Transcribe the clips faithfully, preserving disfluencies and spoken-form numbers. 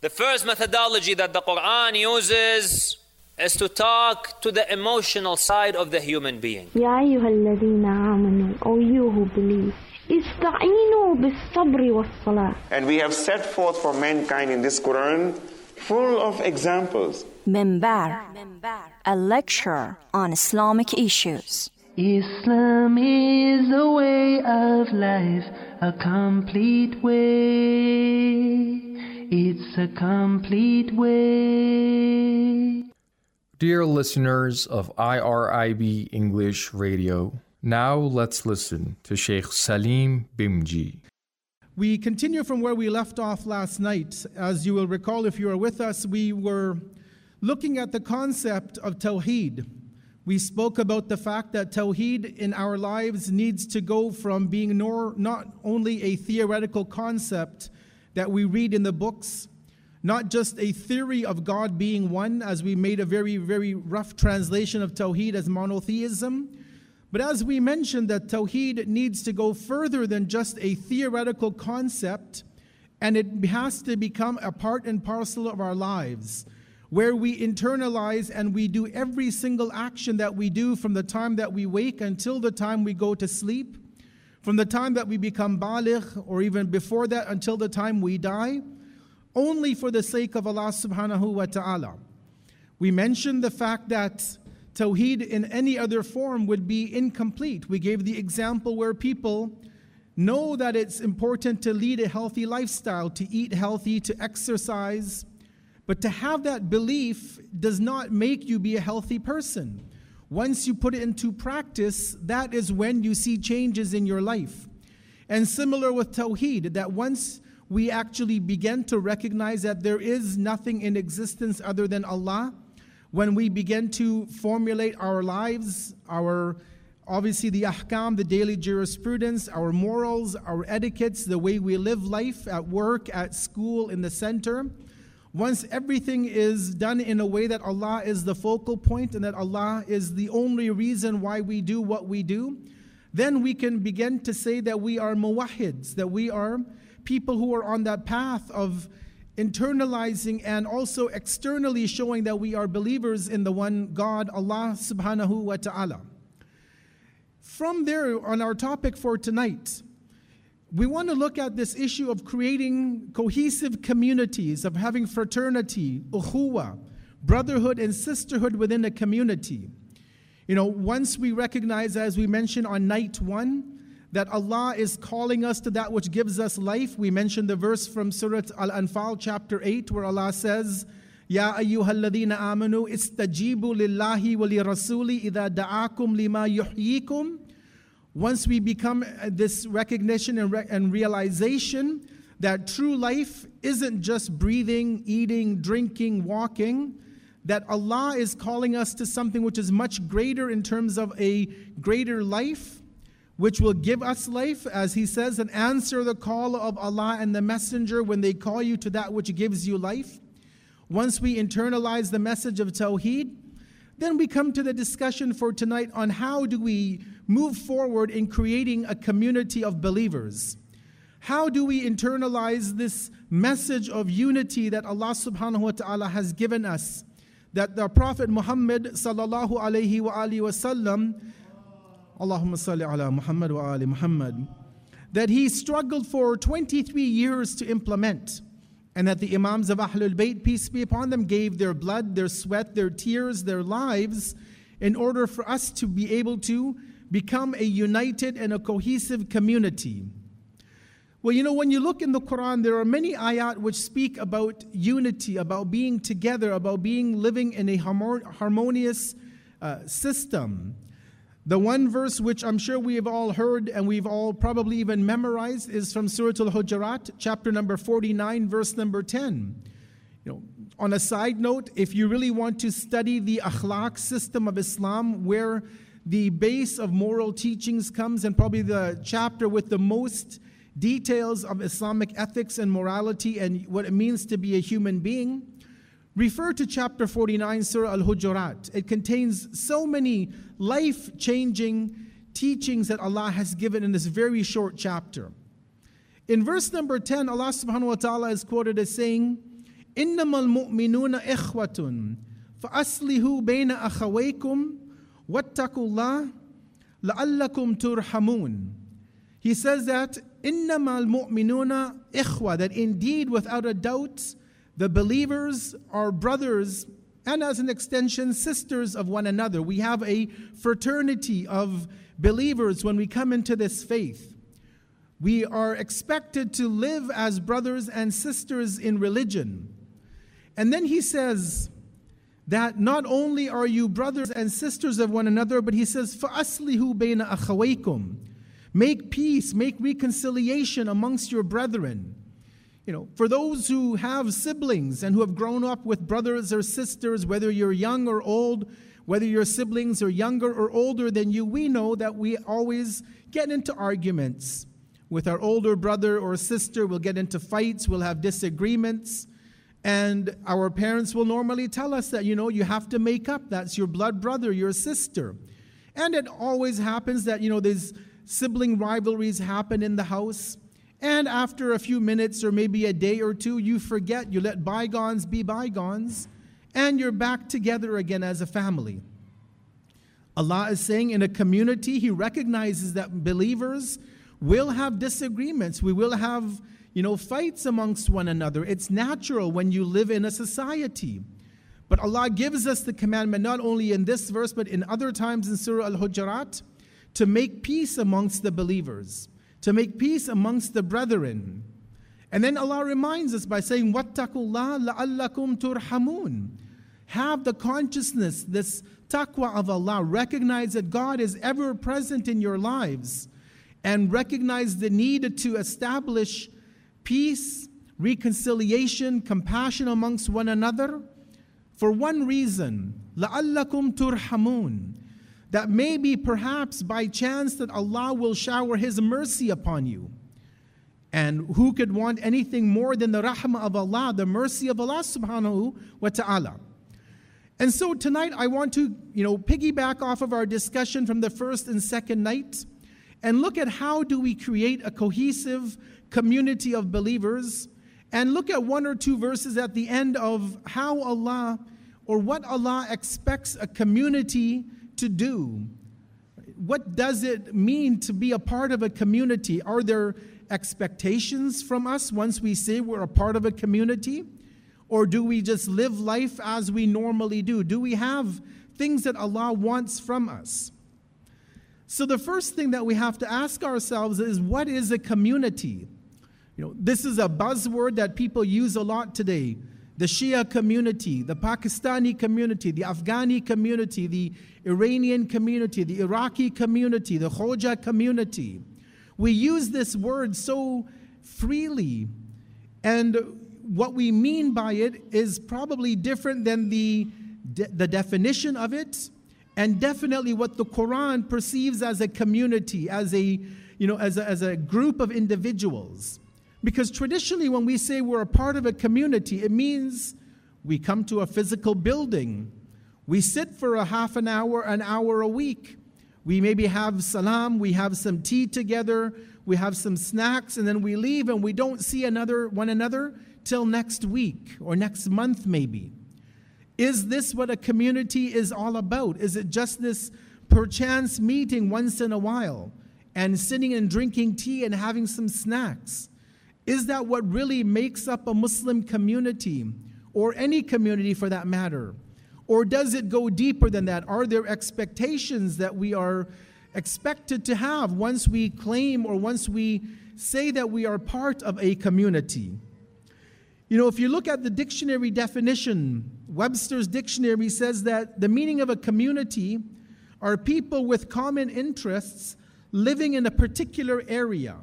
The first methodology that the Quran uses is to talk to the emotional side of the human being. Ya ayyuhalladhina amanu, O you who believe, ista'inu bis-sabri was-salah. And we have set forth for mankind in this Quran full of examples. Minbar, a lecture on Islamic issues. Islam is a way of life, a complete way. It's a complete way. Dear listeners of I R I B English Radio, now let's listen to Sheikh Salim Bimji. We continue from where we left off last night. As you will recall, if you are with us, we were looking at the concept of Tawheed. We spoke about the fact that Tawheed in our lives needs to go from being nor, not only a theoretical concept that we read in the books, not just a theory of God being one, as we made a very, very rough translation of Tawheed as monotheism, but as we mentioned that Tawheed needs to go further than just a theoretical concept, and it has to become a part and parcel of our lives, where we internalize and we do every single action that we do from the time that we wake until the time we go to sleep, from the time that we become baligh, or even before that until the time we die, only for the sake of Allah subhanahu wa ta'ala. We mentioned the fact that Tawheed in any other form would be incomplete. We gave the example where people know that it's important to lead a healthy lifestyle, to eat healthy, to exercise, but to have that belief does not make you be a healthy person. Once you put it into practice, that is when you see changes in your life. And similar with Tawheed, that once we actually begin to recognize that there is nothing in existence other than Allah, when we begin to formulate our lives, our obviously the ahkam, the daily jurisprudence, our morals, our etiquettes, the way we live life at work, at school, in the center, once everything is done in a way that Allah is the focal point and that Allah is the only reason why we do what we do, then we can begin to say that we are muwahhids, that we are people who are on that path of internalizing and also externally showing that we are believers in the one God, Allah subhanahu wa ta'ala. From there, on our topic for tonight, we want to look at this issue of creating cohesive communities, of having fraternity, ukhuwa, brotherhood and sisterhood within a community. You know, once we recognize, as we mentioned on night one, that Allah is calling us to that which gives us life. We mentioned the verse from Surah Al-Anfal, chapter eight, where Allah says, Ya ayyuhalladhina amanu istajibu lillahi wa lirasuli idha da'akum lima yuhyikum. Once we become this recognition and, re- and realization that true life isn't just breathing, eating, drinking, walking, that Allah is calling us to something which is much greater in terms of a greater life, which will give us life, as He says, and answer the call of Allah and the Messenger when they call you to that which gives you life. Once we internalize the message of Tawheed, then we come to the discussion for tonight on how do we move forward in creating a community of believers. How do we internalize this message of unity that Allah subhanahu wa ta'ala has given us, that the Prophet Muhammad sallallahu alayhi wa alihi wa sallam, Allahumma salli ala Muhammad wa ali Muhammad, that he struggled for twenty-three years to implement, and that the Imams of Ahlul Bayt, peace be upon them, gave their blood, their sweat, their tears, their lives in order for us to be able to become a united and a cohesive community. Well, you know, when you look in the Quran, there are many ayat which speak about unity, about being together, about being living in a harmonious uh, system. The one verse which I'm sure we have all heard and we've all probably even memorized is from Surah Al-Hujurat, chapter number forty-nine, verse number ten. You know, on a side note, if you really want to study the akhlaq system of Islam, where the base of moral teachings comes, and probably the chapter with the most details of Islamic ethics and morality and what it means to be a human being, refer to chapter forty-nine, Surah Al-Hujurat. It contains so many life-changing teachings that Allah has given in this very short chapter. In verse number ten, Allah subhanahu wa ta'ala is quoted as saying, إِنَّمَا الْمُؤْمِنُونَ إِخْوَةٌ فَأَصْلِحُوا بَيْنَ أَخَوَيْكُمْ وَاتَّقُوا اللَّهَ لَعَلَّكُمْ تُرْحَمُونَ. He says that إِنَّمَا الْمُؤْمِنُونَ إِخْوَةٌ, that indeed, without a doubt, the believers are brothers and, as an extension, sisters of one another. We have a fraternity of believers when we come into this faith. We are expected to live as brothers and sisters in religion. And then he says that not only are you brothers and sisters of one another, but he says, فَأَصْلِحُوا بَيْنَ أَخَوَيْكُمْ, make peace, make reconciliation amongst your brethren. You know, for those who have siblings and who have grown up with brothers or sisters, whether you're young or old, whether your siblings are younger or older than you, we know that we always get into arguments with our older brother or sister. We'll get into fights, we'll have disagreements, and our parents will normally tell us that, you know, you have to make up. That's your blood brother, your sister. And it always happens that, you know, these sibling rivalries happen in the house. And after a few minutes or maybe a day or two, you forget, you let bygones be bygones, and you're back together again as a family. Allah is saying in a community, He recognizes that believers will have disagreements. We will have, you know, fights amongst one another. It's natural when you live in a society. But Allah gives us the commandment, not only in this verse, but in other times in Surah Al-Hujurat, to make peace amongst the believers, to make peace amongst the brethren. And then Allah reminds us by saying, وَاتَّقُوا اللَّهَ لَعَلَّكُمْ تُرْحَمُونَ. Have the consciousness, this taqwa of Allah. Recognize that God is ever present in your lives, and recognize the need to establish peace, reconciliation, compassion amongst one another. For one reason, لَعَلَّكُمْ تُرْحَمُونَ, that maybe perhaps by chance that Allah will shower His mercy upon you. And who could want anything more than the rahmah of Allah, the mercy of Allah subhanahu wa ta'ala. And so tonight I want to, you know, piggyback off of our discussion from the first and second night and look at how do we create a cohesive community of believers, and look at one or two verses at the end of how Allah, or what Allah expects a community to do. What does it mean to be a part of a community? Are there expectations from us once we say we're a part of a community? Or do we just live life as we normally do? Do we have things that Allah wants from us? So the first thing that we have to ask ourselves is, what is a community? You know, this is a buzzword that people use a lot today. The Shia community, the Pakistani community, the Afghani community, the Iranian community, the Iraqi community, the Khoja community. We use this word so freely, and what we mean by it is probably different than the, de- the definition of it, and definitely what the Quran perceives as a community, as a, you know, as a, as a group of individuals. Because traditionally when we say we're a part of a community, it means we come to a physical building. We sit for a half an hour, an hour a week. We maybe have salam, we have some tea together, we have some snacks, and then we leave and we don't see another one another till next week or next month maybe. Is this what a community is all about? Is it just this perchance meeting once in a while and sitting and drinking tea and having some snacks? Is that what really makes up a Muslim community, or any community for that matter? Or does it go deeper than that? Are there expectations that we are expected to have once we claim or once we say that we are part of a community? You know, if you look at the dictionary definition, Webster's dictionary says that the meaning of a community are people with common interests living in a particular area.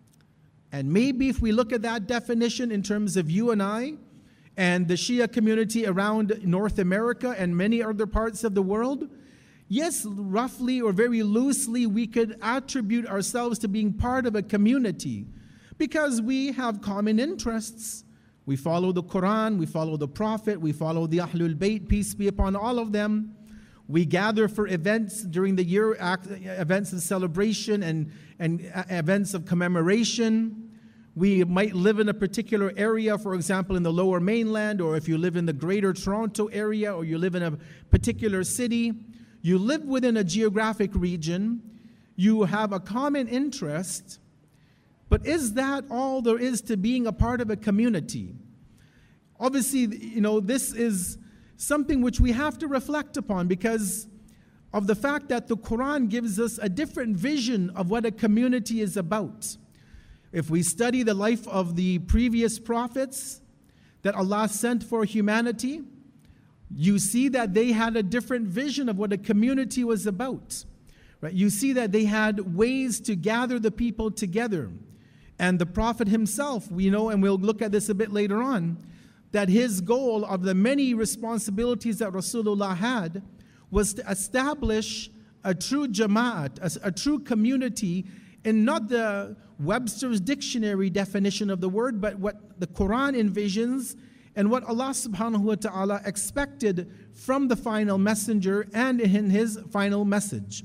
And maybe if we look at that definition in terms of you and I and the Shia community around North America and many other parts of the world, yes, roughly or very loosely, we could attribute ourselves to being part of a community because we have common interests. We follow the Quran, we follow the Prophet, we follow the Ahlul Bayt, peace be upon all of them. We gather for events during the year, events of celebration and, and events of commemoration. We might live in a particular area, for example, in the Lower Mainland, or if you live in the Greater Toronto area, or you live in a particular city, you live within a geographic region, you have a common interest, but is that all there is to being a part of a community? Obviously, you know, this is something which we have to reflect upon because of the fact that the Quran gives us a different vision of what a community is about. If we study the life of the previous prophets that Allah sent for humanity, you see that they had a different vision of what a community was about. Right? You see that they had ways to gather the people together. And the Prophet himself, we know, and we'll look at this a bit later on, that his goal of the many responsibilities that Rasulullah had was to establish a true jama'at, a, a true community, in not the Webster's dictionary definition of the word, but what the Quran envisions and what Allah subhanahu wa ta'ala expected from the final messenger and in his final message.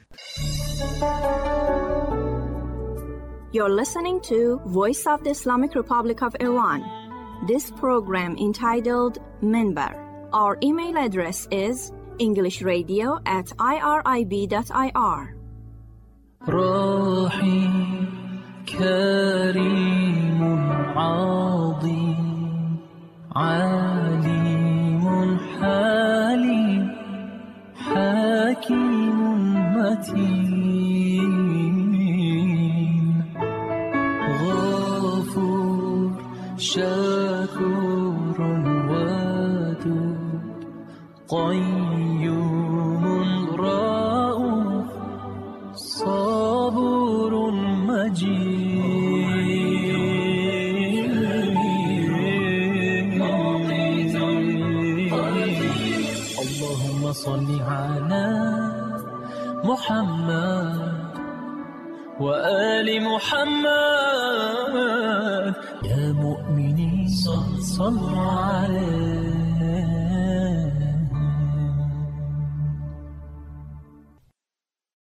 You're listening to Voice of the Islamic Republic of Iran. This program entitled Minbar. Our email address is englishradio at irib.ir. رحيم كريم عظيم عليم حليم حكيم متين غفور شكور ودود قيوم رؤوف صبور مجيد اللهم صل على محمد وآل محمد يا مؤمنين صلوا عليه